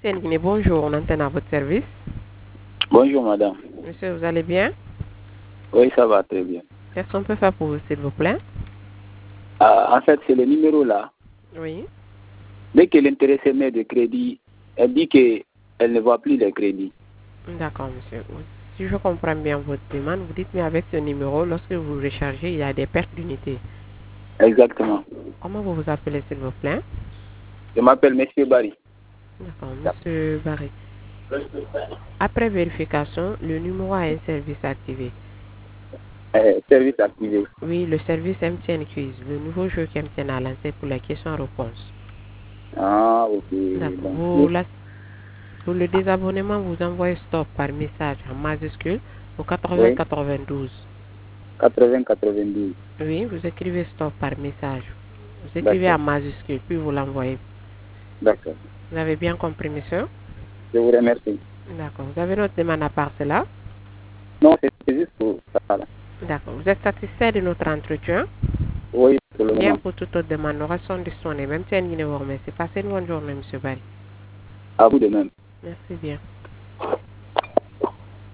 MTN Guinée, bonjour, on antenne à votre service. Bonjour madame. Monsieur, vous allez bien? Oui, ça va très bien. Qu'est-ce qu'on peut faire pour vous, s'il vous plaît? En fait, c'est le numéro là. Oui. Dès que l'intéressé met de crédit, elle dit qu'elle ne voit plus les crédits. D'accord, monsieur. Si je comprends bien votre demande, vous dites, mais avec ce numéro, lorsque vous rechargez, il y a des pertes d'unités. Exactement. Comment vous vous appelez, s'il vous plaît? Je m'appelle Monsieur Barry. D'accord, monsieur Barry. Après vérification, le numéro a un service activé. Service activé. Oui, le service MTN Quiz, le nouveau jeu qu'MTN a lancé pour les questions-réponses. Ah, ok. D'accord. Donc, Pour le désabonnement, vous envoyez stop par message en majuscule au oui, 8092. 80-92. Oui, vous écrivez stop par message. Vous écrivez en D'accord. majuscule, puis vous l'envoyez. D'accord. Vous avez bien compris, monsieur? Je vous remercie. D'accord. Vous avez notre demande à part cela? Non, c'est juste pour ça. Là. D'accord. Vous êtes satisfait de notre entretien? Oui, pour le Bien, moment. pour toute autre demande, nous restons disponibles. Même si elle ne vous remercie. Passez une bonne journée, monsieur Barry. À vous de même. Merci bien.